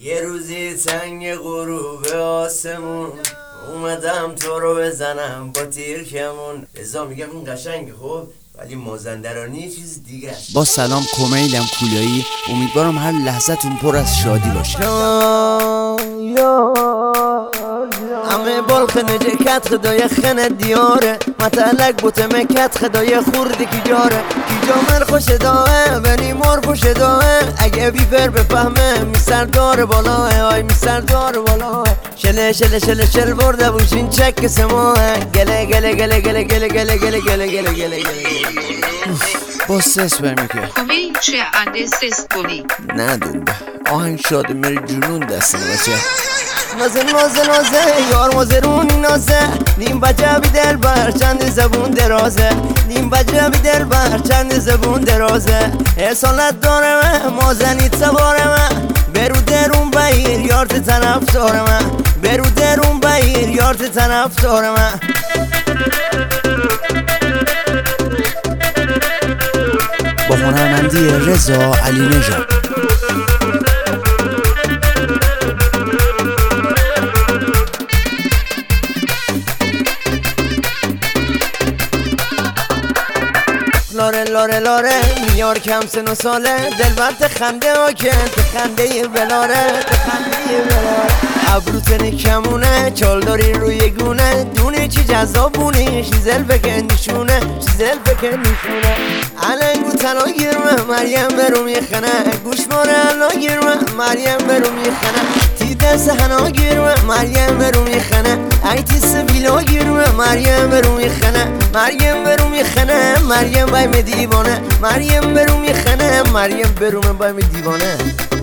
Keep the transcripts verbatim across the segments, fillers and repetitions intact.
یه روزی تنگ غروب آسمون اومدم تو رو بزنم با تیر کمون. ازا میگم این قشنگه خب، ولی مازندرانی یه چیز دیگه است. با سلام، کمیلم کولایی. امیدوارم هر لحظتون پر از شادی باشه. همه بال خنه جکت خدای خنه دیاره متعلق بوته مکت خدای خوردی کی جاره کی جامر خوش داره بنی مار خوش داره اگه بیفر بفهمه میسر داره بالاه آی میسر داره بالاه شله شله شله شل برده بوشین چک سماه گله گله گله گله گله گله گله گله گله گله با سس برمیگه کمی چه انده سس کنی نه دنبه آهنگ شاده میره جنون دستنه بچه نازه نازه نازه یار مازرونی نازه نیم بجه بی دل بر چند زبون درازه نیم بجه بی دل بر چند زبون درازه احسانت داره مازنیت سواره من برو درون بیر یارت طرف داره من برو درون بیر یارت طرف داره من با هنرمندی رضا علی نژاد. لاره لاره لاره میار کم سن و ساله دلبرت خنده ها که خنده ولاره خنده ولاره ابروت نکمونه چال داری روی گونه دونه چی جذابونی شیزل بکن نشونه شیزل بکن نشونه علنگو تلا گیرمه مریم برو میخنه گوش ماره الا گیرمه مریم برو میخنه تی دست هنا گیرمه مریم برو میخنه ای تی سبیلا گیرمه مریم برو میخنه مریم برو میخنه مریم بایم دیوانه مریم برو میخنه مریم برو من بایم دیوانه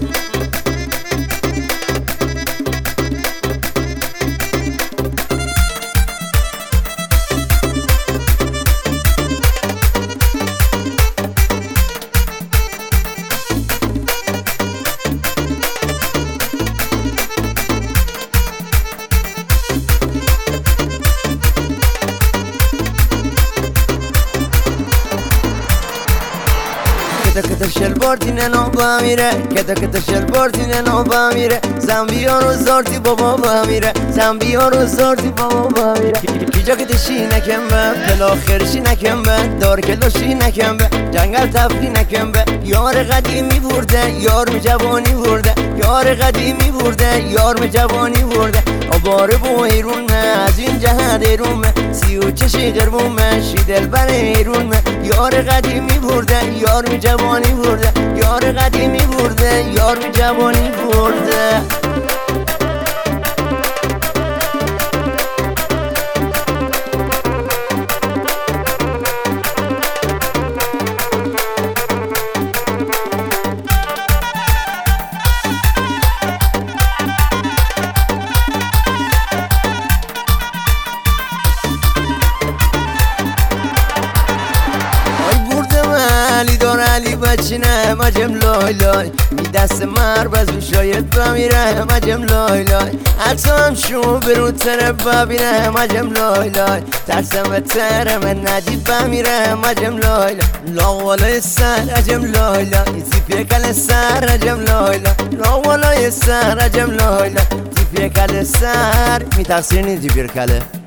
کتا کتا شلوار دینه نو با میره کتا کتا شلوار دینه نو با میره زنبیا رو زارتی بابا با میره زنبیا رو زارتی بابا با میره کجا که دشی نکم به پلا خرشی نکم به دار کلاشی نکم به جنگل تفری نکم به یار قدیمی برده یار می جوانی برده یار قدیمی برده یار می جوانی برده آباره بو ایرون از این جهت ایرون سی و چشی قربون شی دل بر ایرون یار قدیمی برده یار می جوانی برده یار قدیمی برده یار می جوانی برده علی دار علی بچینه مجم لای لای می دست مر بزو شاید بمیره مجم لای لای حتی هم شو برو تره ببینه مجم لای لای ترسم به تره من ندید بمیره مجم لای لای لاوالای سر عجم لای لای زیفیه کل سر عجم لای لای لاوالای سر عجم لای لای زیفیه کل سر می تقصیر نیزی بیر کله